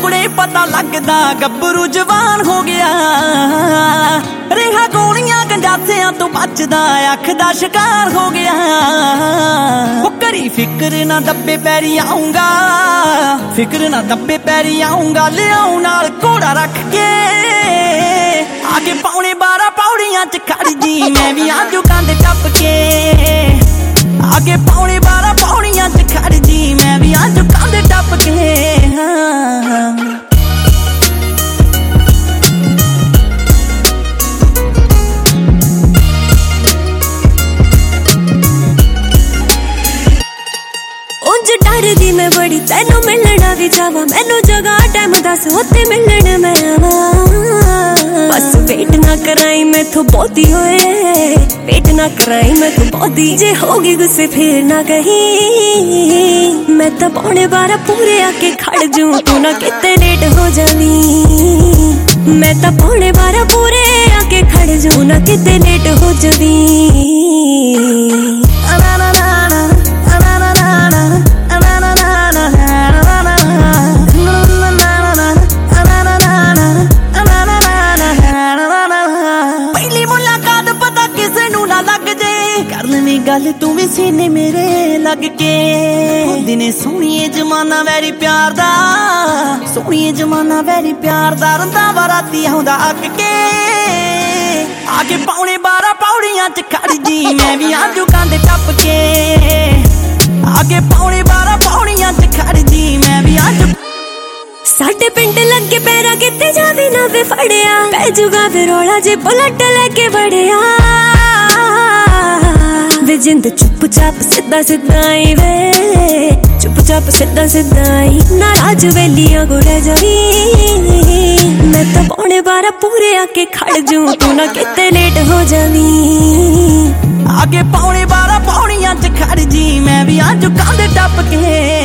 कुड़े पता लगदा गब्बरू जवान हो गया। रेहा गोलियां गंडासियां तो बचदा अख दा शिकार हो गया। वो करी फिक्र ना दब्बे पैरी आऊंगा, फिक्र ना दब्बे पैरी आऊंगा, लियाऊं नाल घोड़ा रख के। आगे पौने 12 पौड़ियां च खड़ जी मैं भी आजू कंध टप के। आगे पौने 12 पौड़ियां च खड़ जी मैं भी आजू कंध टप के। डरदी मैं बड़ी तैनू मिलना भी जावा, मैनू जगह टाइम दस उत्ते मिलने मैं आवा। बस वेट ना कराई मैथों बहुती होए, वेट ना कराई मैथों बहुती। जे होगी गुस्से फिर ना कहीं, मैं तो पौने 12 पूरे आके खड़ जूं, तू ना किते लेट हो जावी। मैं तो पौने 12 पूरे आके खड़ जूं, ना किते लेट हो जावी। गल तू भी सीने मेरे लग के। दिने सोहणिए जमाना वैरी प्यार दा, सोहणिए जमाना वैरी प्यार दा। रंधावा राती आउंदा अग के। आगे पौने 12 पौड़ियां च खड़ जी मैं भी आजू कंध टप के। आगे पौने 12 पौड़ियां च खड़ जी मैं भी आजू। साडे पिंड लगे पैरा किते जावे ना वे फड़िया, पै जूगा वे रौला जे बुलट लेके बड़िया। वे जिंद चुप चाप सीधा सीधा आई वे, चुप चाप सीधा सीधा आई। नाराज वेलियां गुड़े जावी, मैं तो पौने 12 पूरे आके खड़ जूं, तू ना किते लेट हो जावी। आगे पौने 12 पौड़ियां च खड़ जी मैं भी आजू कंध टप के।